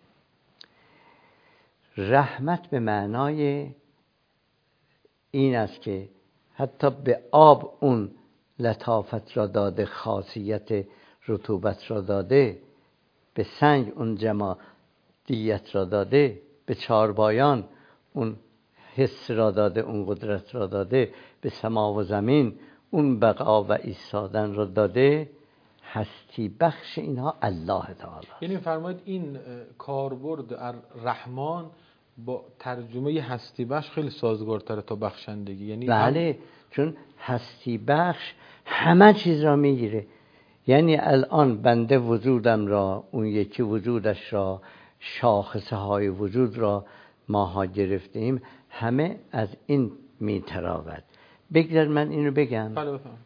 رحمت به معنای این است که حتی به آب اون لطافت را داده، خاصیت رطوبت را داده، به سنگ اون جمادیت را داده، به چارپایان اون حس را داده، اون قدرت را داده، به سما و زمین اون بقا و ایستادن را داده. هستی بخش اینها الله تعالی. یعنی فرمایید این کاربرد رحمان با ترجمه هستی بخش خیلی سازگارتره تا بخشندگی. یعنی بله، چون هستی بخش همه چیز را میگیره. یعنی الان بنده وجودم را، اون یکی وجودش را، شاخصه های وجود را ماها گرفتیم، همه از این میتراود. بگذار من اینو بگم. بله بفهم.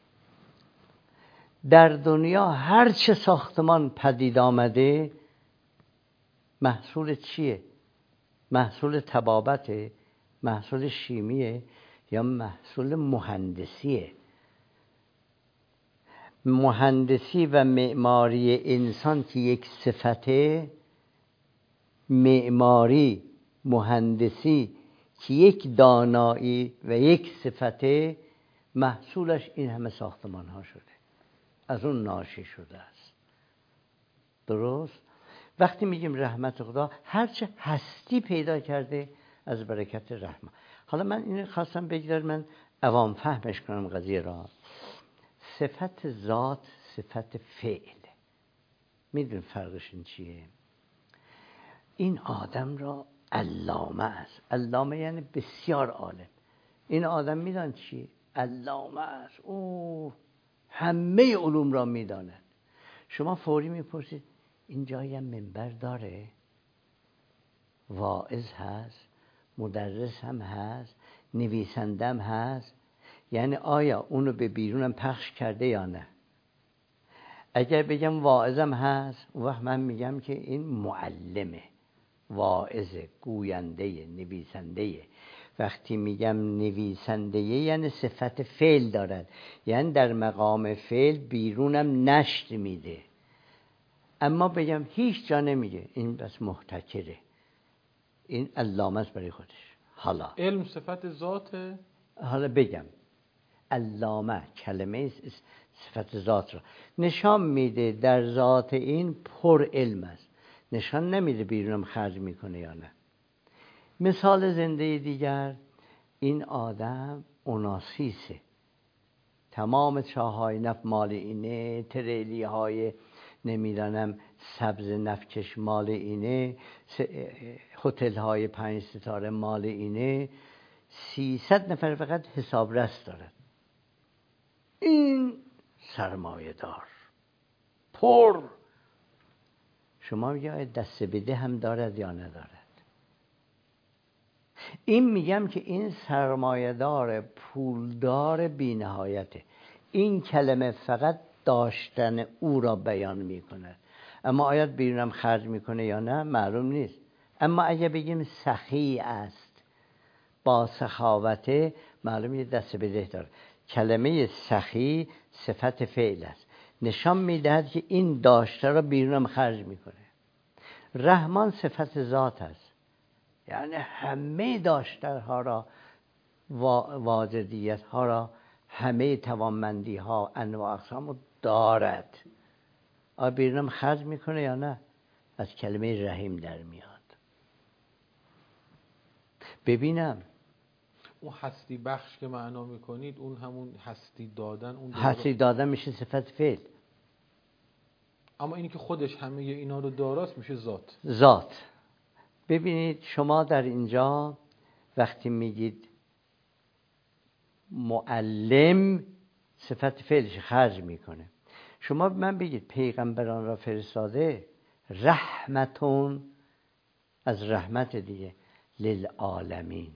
در دنیا هر چه ساختمان پدید آمده محصول چیه؟ محصول طبابته، محصول شیمیه، یا محصول مهندسیه؟ مهندسی و معماری انسان که یک صفته، معماری مهندسی که یک دانایی و یک صفته، محصولش این همه ساختمان ها شده، از اون ناشی شده است. درست؟ وقتی میگیم رحمت خدا، هرچه هستی پیدا کرده از برکت رحمت. حالا من اینو خواستم بگذار من عوام فهمش کنم قضیه را. صفت ذات، صفت فعل، میدون فرقش این چیه؟ این آدم را علامه است. علامه یعنی بسیار عالم. این آدم میدان چیه؟ علامه است. او همه علوم را میداند. شما فوری میپرسید این جایی هم منبر داره؟ واعظ هست؟ مدرس هم هست؟ نویسنده هم هست؟ یعنی آیا اونو به بیرونم پخش کرده یا نه؟ اگر بگم واعظم هست، وقت من میگم که این معلمه، واعظ، گوینده، نویسنده. وقتی میگم نویسنده یعنی صفت فعل دارد، یعنی در مقام فعل بیرونم نشر میده. اما بگم هیچ جا نمیگه، این بس محتکره، این علامه است برای خودش. حالا علم صفت ذاته. حالا بگم علامه کلمه صفت ذات را نشان میده، در ذات این پر علم است، نشان نمیده بیرونم خرج میکنه یا نه. مثال زنده دیگر، این آدم اوناسیسه، تمام چاهای نفت مال اینه، تریلی های نمیدانم سبز نفکش مال اینه، هتل های 5 ستاره مال اینه، 300 نفر فقط حسابرس دارد. این سرمایه دار پر. شما میگه دست بده هم دارد یا ندارد؟ این میگم که این سرمایه دار پولدار بی نهایته. این کلمه فقط داشتن او را بیان میکنه، اما آیا بیرونم خرج میکنه یا نه معلوم نیست. اما اگه بگیم سخی است، با سخاوته، معلوم یه دست بده داره. کلمه سخی صفت فعل است، نشان میدهد که این داشته را بیرونم خرج میکنه. رحمان صفت ذات است، یعنی همه داشته ها را، واجدیت ها را، همه توانمندی ها، انواع اقسام رو دارد. آیا بیرونم خرج میکنه یا نه؟ از کلمه رحیم در میاد. ببینم اون هستی بخش که معنا میکنید، اون همون هستی دادن، اون هستی دادن میشه صفت فعل. اما اینی که خودش همه اینا رو داراست میشه ذات. ذات. ببینید شما در اینجا وقتی میگید معلم، صفت فعلش خرج میکنه. شما من بگید پیغمبران را فرستاده، رحمتون از رحمت دیگه، للعالمین،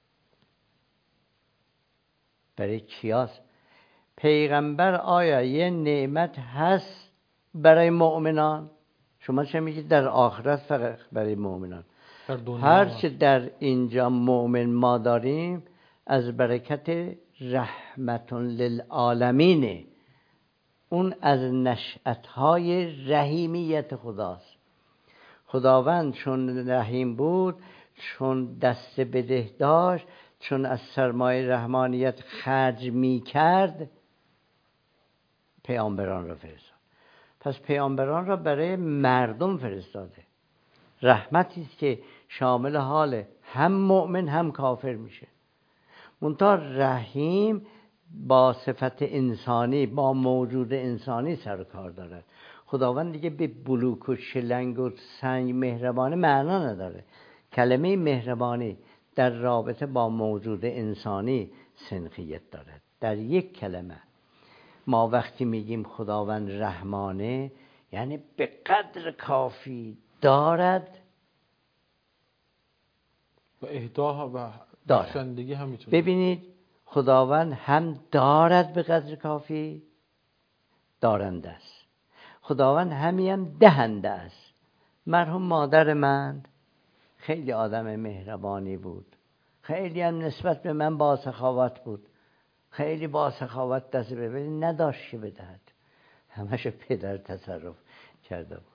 برای کیاست؟ پیغمبر آیا یه نعمت هست برای مؤمنان؟ شما چه میگید در آخرت فقط برای مؤمنان؟ هر چه در اینجا مؤمن ما داریم از برکت رحمتون للعالمینه. اون از نشأت‌های رحیمیت خداست. خداوند چون رحیم بود، چون دست بده داشت، چون از سرمایه رحمانیت خرج می کرد، پیامبران را فرستاد. پس پیامبران را برای مردم فرستاده. رحمتی است که شامل حال هم مؤمن هم کافر میشه. منتها رحیم با صفت انسانی، با موجود انسانی سر کار دارد. خداوند دیگه به بلوک و شلنگ و سنگ مهربانه معنا نداره. کلمه مهربانی در رابطه با موجود انسانی سنخیت دارد. در یک کلمه ما وقتی میگیم خداوند رحمانه، یعنی به قدر کافی دارد و اهدا و بخشندگی هم میتونه. ببینید خداوند هم دارد به قدر کافی، دارنده است. خداوند هم دهنده است. مرحوم مادر من خیلی آدم مهربانی بود، خیلی هم نسبت به من با سخاوت بود، خیلی با سخاوت دست بده، نداشت که بدهد، همش پدر تصرف کرده بود.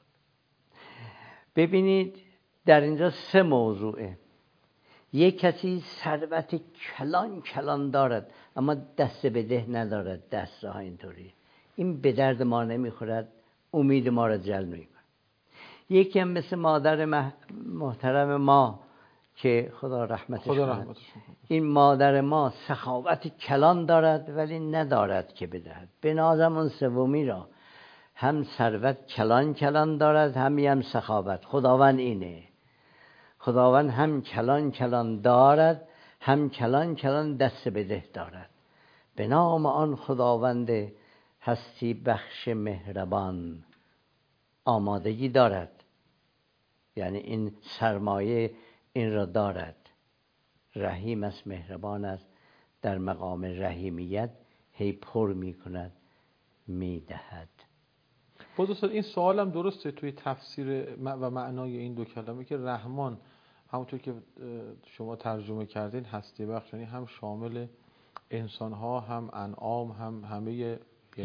ببینید در اینجا 3 موضوعه. یک کسی ثروت کلان کلان دارد اما دست بده ندارد، دست ها اینطوری، این به درد ما نمیخورد، امید ما را جلب میکنه. یکی هم مثل مادر محترم ما که خدا رحمتش کنه، این مادر ما سخاوت کلان دارد ولی ندارد که بدهد. به نازمون سومی را هم ثروت کلان کلان دارد هم سخاوت. خداوند اینه، خداوند هم کلان کلان دارد هم کلان کلان دست بده دارد. به نام آن خداوند هستی بخش مهربان آمادگی دارد، یعنی این سرمایه این را دارد. رحیم است، مهربان است، در مقام رحیمیت هی پر می کند، می دهد. بود این سوالم درسته توی تفسیر و معنای این 2 کلمه که رحمان همونطور که شما ترجمه کردین هستی بخش، یعنی هم شامل انسان ها هم انعام هم همه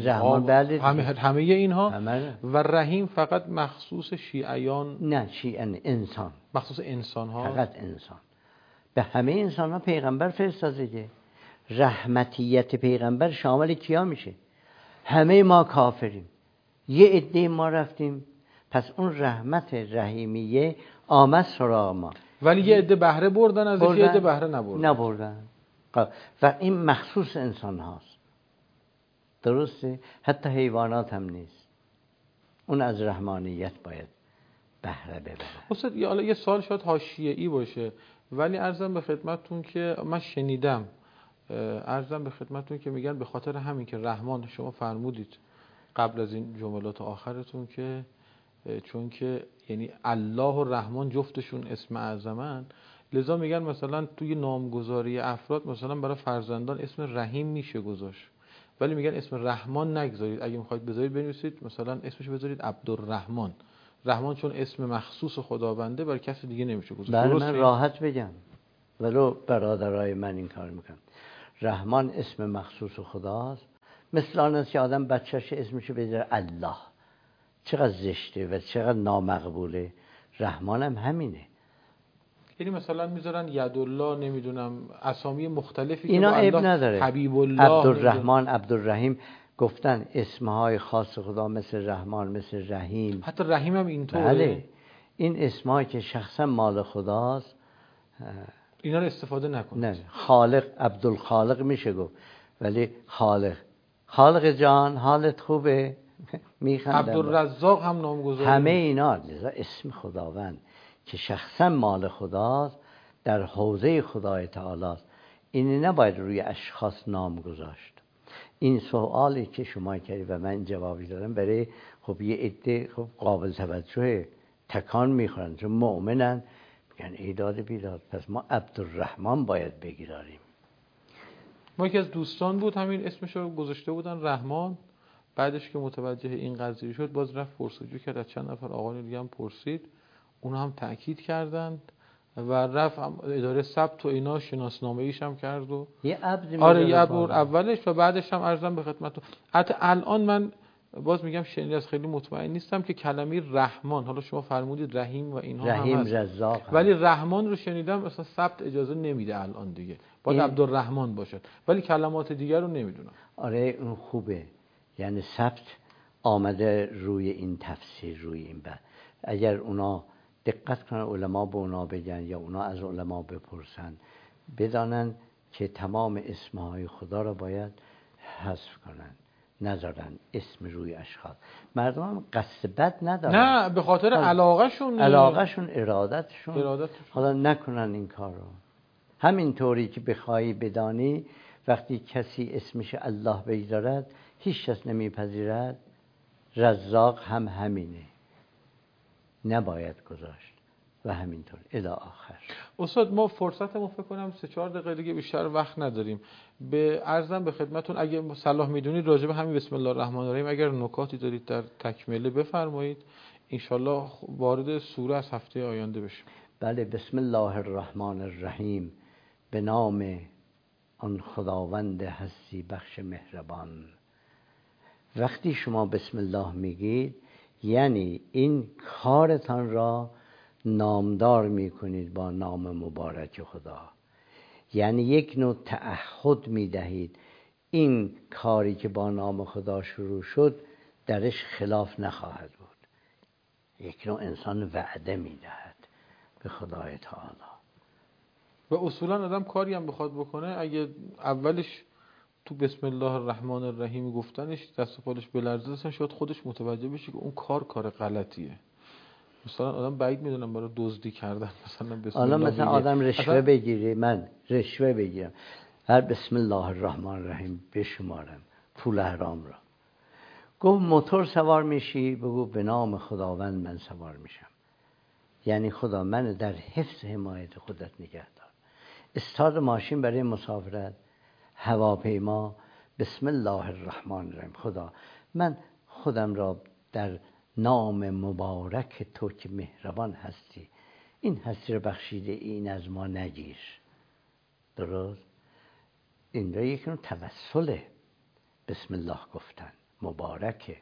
همه اینها و رحیم فقط مخصوص شیعیان؟ نه، شیعیان انسان، مخصوص انسان ها، فقط انسان. به همه انسان ها پیغمبر فرستاده. رحمتیت پیغمبر شامل کیا میشه؟ همه ما کافریم، یه عده ما رفتیم، پس اون رحمت رحیمیه آمد سراغ ما، ولی یه عده بهره بردن ازش، یه عده بهره نبردن و این مخصوص انسان هاست. درسته؟ حتی حیوانات هم نیست، اون از رحمانیت باید بهره ببره. استاد یه سوال شاید حاشیه‌ای باشه ولی عرضم به خدمتتون که من شنیدم، عرضم به خدمتتون که میگن به خاطر همین که رحمان، شما فرمودید قبل از این جملات آخرتون که چون که یعنی الله و رحمان جفتشون اسم اعظمن، لذا میگن مثلا توی نامگذاری افراد مثلا برای فرزندان اسم رحیم میشه گذاشت، ولی میگن اسم رحمان نگذارید، اگه میخواید بذارید بنویسید مثلا اسمش بذارید عبدالرحمن. رحمان چون اسم مخصوص خداونده برای کسی دیگه نمیشه گذاشت. بله من راحت بگم، ولو برادرای من این کار میکنن. رحمان اسم مخصوص خداست، مثل آن است که آدم بچه‌ش اسمشو بذاره الله. چقدر زشته و چقدر نامقبوله. رحمان هم همینه. یعنی مثلا میذارن یدالله، نمیدونم اسامی مختلفی اینا که عیب نداره. حبیب الله، عبدالرحمن، عبدالرحیم، گفتن اسمهای خاص خدا مثل رحمان، مثل رحیم. حتی رحیم هم اینطوره. بله. این اسمهایی که شخصا مال خداست اینا رو استفاده نکنید. نه، خالق، عبدالخالق میشه گفت، ولی خالق جان حالت خوبه؟ میخندم. عبدالرزاق هم نامگذاری. همه اینا لذا اسم خداوند که شخصا مال خداست، در حوزه خدای تعالی است. این نباید روی اشخاص نام گذاشت. این سوالی که شما کردید و من جوابی دادم برای خب یه عده خب قابل توجه تکان میخورن چون مؤمنن، میگن ایداد بیداد، پس ما عبدالرحمن باید بگیریم. ما یکی از دوستان بود همین اسمشو گذاشته بودن رحمان، بعدش که متوجه این قضیه شد باز رفت پرسجو کرد، از چند نفر آقایون دیگه هم پرسید، اونا هم تأکید کردند و رفت اداره ثبت و اینا شناسنامه ایش هم کرد و یه عبد یه عبد اولش و بعدش هم عرضم به خدمتتون. حتی الان من باز میگم شنیده از خیلی مطمئن نیستم که کلمه رحمان، حالا شما فرمودید رحیم و اینها رحیم هم هست، رزاق ولی رحمان رو شنیدم مثلا ثبت اجازه نمیده الان دیگه، باید عبدالرحمن باشد، ولی کلمات دیگر رو نمیدونم. آره اون خوبه، یعنی ثبت آمده روی این تفسیر، روی این بعد اگر اونا دقت کنن علما به اونا بگن یا اونا از علما بپرسن، بدانن که تمام اسمهای خدا رو باید حذف کنن، نذارن اسم روی اشخاص. مردم هم قصد بد ندارن، نه به خاطر علاقهشون، ارادتشون. حالا نکنن این کار رو. همینطوری که بخوای بدانی وقتی کسی اسمش الله بگذارد هیچ کس نمیپذیرد، رزاق هم همینه، نباید گذاشت. و همینطور الی آخر. استاد ما فرصتمون فکر کنم 3-4 دقیقه دیگه بیشتر وقت نداریم. به عرضم به خدمتون اگه صلاح میدونید راجع به همین بسم الله الرحمن الرحیم اگر نکاتی دارید در تکمله بفرمایید، انشالله وارد سوره از هفته آینده بشیم. بله، بسم الله الرحمن الرحیم. به نام آن خداوند هستی بخش مهربان. وقتی شما بسم الله میگید یعنی این کارتان را نامدار میکنید با نام مبارک خدا، یعنی یک نوع تعهد میدهید این کاری که با نام خدا شروع شد درش خلاف نخواهد بود. یک نوع انسان وعده میدهد به خدای تعالی. و اصولا آدم کاری هم بخواد بکنه اگه اولش تو بسم الله الرحمن الرحیم گفتنش دست و پالش بلرزه اصلا شاید خودش متوجه بشه که اون کار غلطیه. مثلا آدم بعید میدونم برای دزدی کردن مثلا بسم الله مثلا آدم رشوه بگیره، من رشوه بگیرم هر بسم الله الرحمن الرحیم بشمارم پول حرام را. گفت موتور سوار میشی بگو به نام خداوند من سوار میشم، یعنی خدا من در حفظ حمایت خودت نگه دار. استارت ماشین برای مسافرت، هواپیما، بسم الله الرحمن الرحیم. خدا من خودم را در نام مبارک تو که مهربان هستی، این هستی رو بخشیده، این از ما نگیر. درست؟ این را یک نوع توسله بسم الله گفتن مبارکه.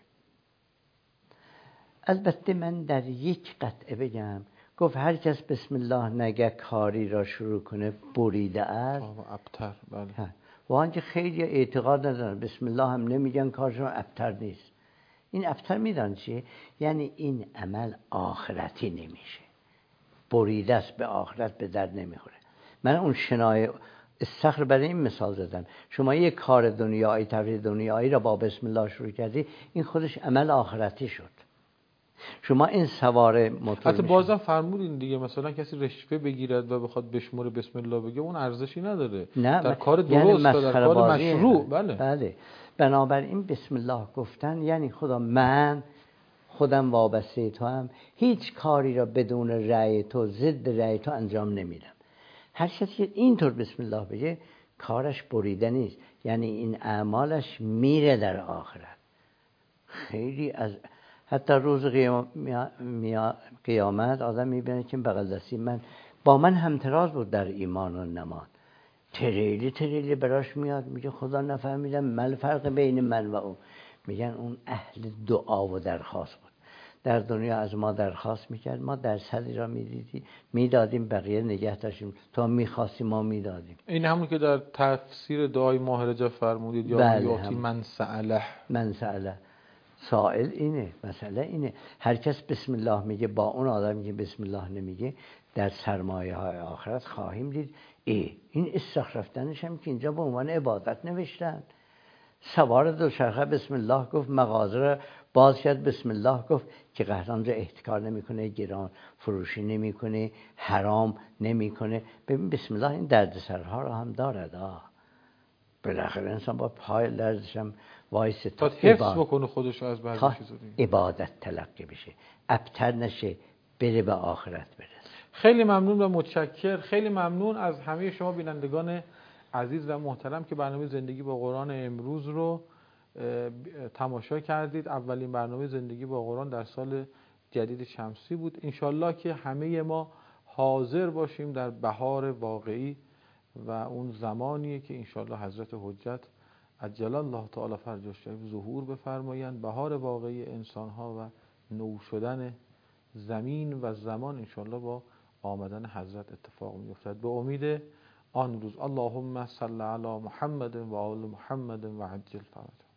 البته من در یک قطعه بگم، گفت هر کس بسم الله نگه کاری را شروع کنه بریده است. ابتر. بله. و آنکه خیلی اعتقاد ندارن بسم الله هم نمیگن کارشون ابتر نیست. این ابتر میدان چیه؟ یعنی این عمل آخرتی نمیشه، بریده است، به آخرت به درد نمیخوره. من اون شنای استخر برای این مثال زدم. شما یک کار دنیایی، تفریح دنیایی را با بسم الله شروع کردی، این خودش عمل آخرتی شد. شما این سوار موتور حتی بازم فرمودین دیگه، مثلا کسی رشوه بگیرد و بخواد بشموره بسم الله بگه اون ارزشی نداره. نه، در کار درست، یعنی در کار مشروع. بله. بنابراین بسم الله گفتن یعنی خدا من خودم وابسته تو هم، هیچ کاری را بدون رأی تو، ضد رأی تو انجام نمیدم. هر کسی که اینطور بسم الله بگه کارش بریده نیست، یعنی این اعمالش میره در آخرت. خیلی از حتی روز قیامت آدم میبینه که بغل دستی من با من همتراز بود در ایمان و نماز، تریلی براش میاد میگه خدا نفهمیدم من فرق بین من و اون. میگن اون اهل دعا و درخواست بود، در دنیا از ما درخواست میکرد، ما درصدی را میدادیم، بقیه نگه داشتیم، تا میخواستی ما میدادیم. این همون که در تفسیر دعای ماه رجب فرمودید یا یاتی من سأله. سائل اینه، مسئله اینه. هر کس بسم الله میگه با اون آدمی که بسم الله نمیگه در سرمایه های آخرت خواهیم دید. این استخر رفتنش هم که اینجا به عنوان عبادت نوشتن. سوار دوچرخه بسم الله گفت، مغازه را باز کرد بسم الله گفت که قهران را احتکار نمیکنه، گران فروشی نمیکنه، حرام نمیکنه. ببین بسم الله این دردسرها را هم دارد. بالاخره انسان با پای لرزش هم وایسه تا حفظ بکنه خودش از بعضی چیزا، عبادت تلقی بشه، ابتر نشه، بره به آخرت برسه. خیلی ممنون و متشکر. خیلی ممنون از همه شما بینندگان عزیز و محترم که برنامه زندگی با قرآن امروز رو تماشا کردید. اولین برنامه زندگی با قرآن در سال جدید شمسی بود. انشالله که همه ما حاضر باشیم در بهار واقعی و اون زمانیه که انشالله حضرت حجت عجل الله تعالی فرجه الشریف ظهور بفرمایند. بهار واقعی انسان‌ها و نو شدن زمین و زمان انشالله با آمدن حضرت اتفاق می‌افتد. به امید آن روز. اللهم صل علی محمد و آل محمد و عجل فرجه.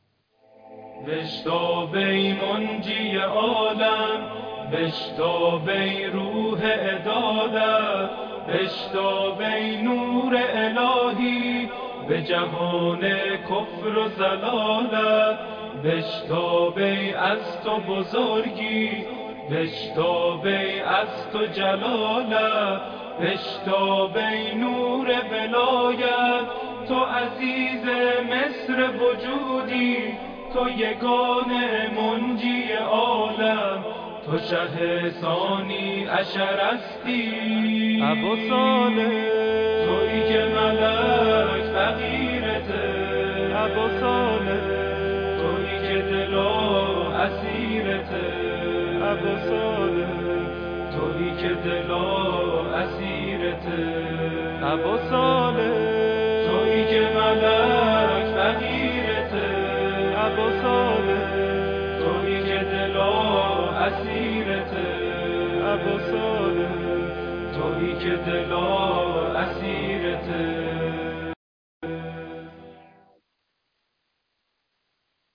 بشتابی منجی عالم، بشتابی روح عدالت، بشتابی نور الهی به جهان کفر و ضلالت، بشتابی از تو بزرگی، بشتابی از تو جلالت، بشتابی نور ولایت، تو عزیز مصر وجودی، تو یگان منجی عالم، تو شه ثانی عشرستی ابا صالح تویی که ملک فقیرته ابا صالح تویی که دلا اسیرته ابا صالح تویی که دلا اسیرته ابا صالح تویی که ملک فقیرته ابا صالح تویی که دلا اسیرته ابا صالح تویی که دلا اسیرته